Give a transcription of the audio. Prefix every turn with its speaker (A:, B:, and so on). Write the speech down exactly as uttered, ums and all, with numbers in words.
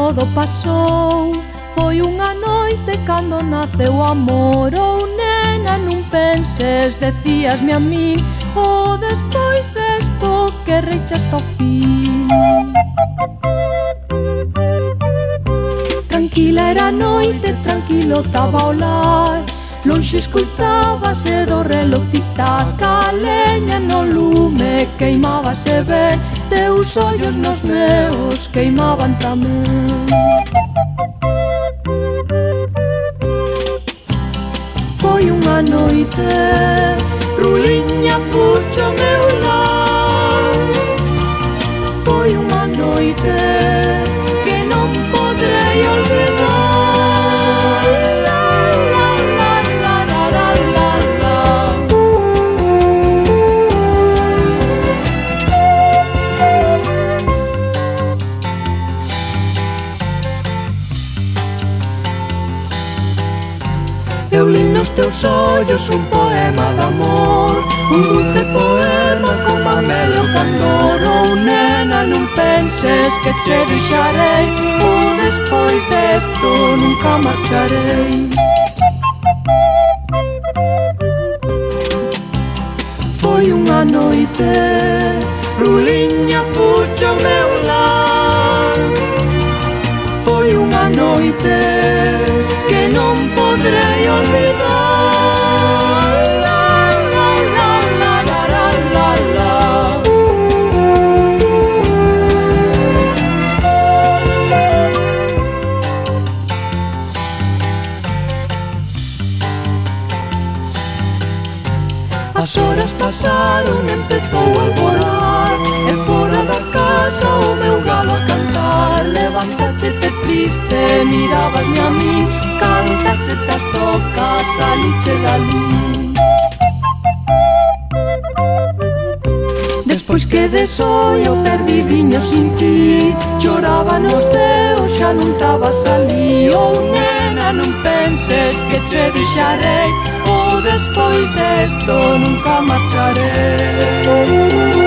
A: todo pasou. Foi unha noite cando naceu o amor. Oh, nena, non penses, decíasme a min, oh, despois desto que reiche hasta o fin. Tranquila era a noite, tranquilo taba o lar, lonxe escoitábase do reloj tic-tac. A leña no lume queimábase ben, teus ollos nos meus queimaban tamén. Foi unha noite, ruliña fucho meu lar. Foi unha noite que non podrei olvidar. La, la, la, la, la, la, la, la. Eu li nos teus ollos un poema de amor, un dulce poema con mamel e o candor. Oh, nena, non penses que che deixarei, ou despois desto nunca marcharei. Foi unha noite, ruliña fucho meu lar. Foi unha noite que non podrei olvidar. La, la, la, la, la, la, la, la. As horas pasaron, empezou a alborar, e fora da casa o meu galo a cantar. Levántate triste, mirabasme a min, cantaste as tocas, saliche dali. Despois quedé só eu perdidiño sin ti, choraban os ceos, xa non tabas ali. Oh, nena, non penses que che deixarei, ou despois desto nunca marcharei.